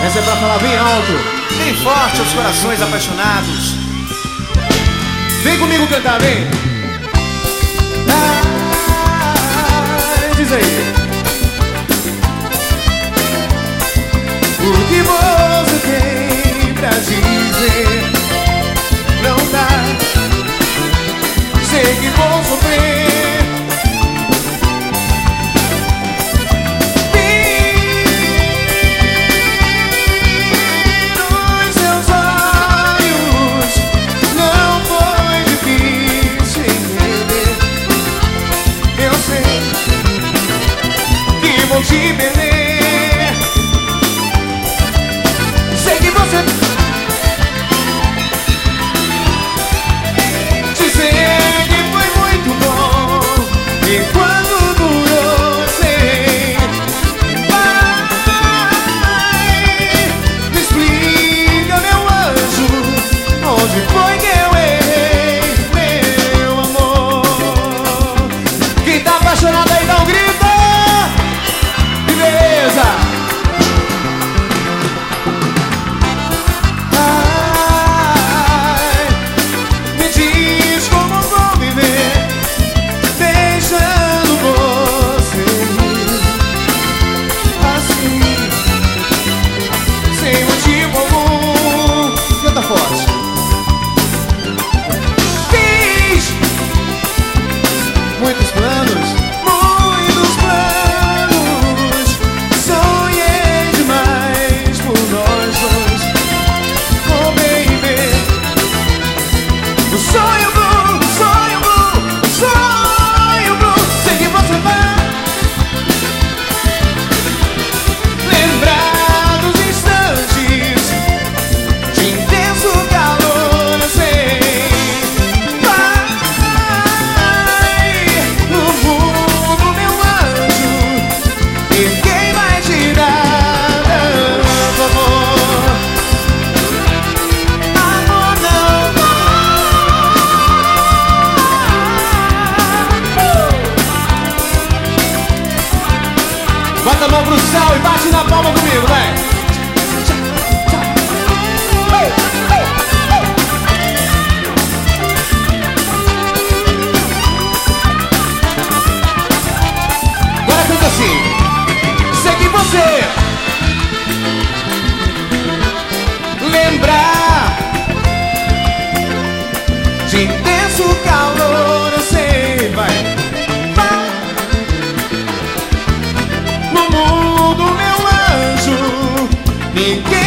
Essa é pra falar bem alto, bem forte aos corações apaixonados. vem comigo cantar, vem. Diz aí. O que você tem pra dizer? Não dá. Sei que vou sofrer. Nos seus olhos não foi difícil entender. Eu sei que vou te perder. Sei que você dizer que foi muito bom enquanto durou, sei. Vai, me explica, meu anjo, onde foi que eu errei, meu amor? Quem tá apaixonado aí dá um grito. Beleza. Me diz como vou viver deixando você assim, sem motivo algum. Canta forte. Fiz muitos planos, sonhei demais por nós dois. Oh baby, o sonho blue, o sonho blue, o sonho blue. Sei que você vai lembrar dos instantes de intenso calor, eu sei. Vai no mundo, meu anjo, ninguém vai tirar tanto amor. Amor não. Bota a mão pro céu e bate na palma comigo, vai. Agora canta assim. Sei que você lembrar de intenso calor, eu sei, vai. No mundo, meu anjo, ninguém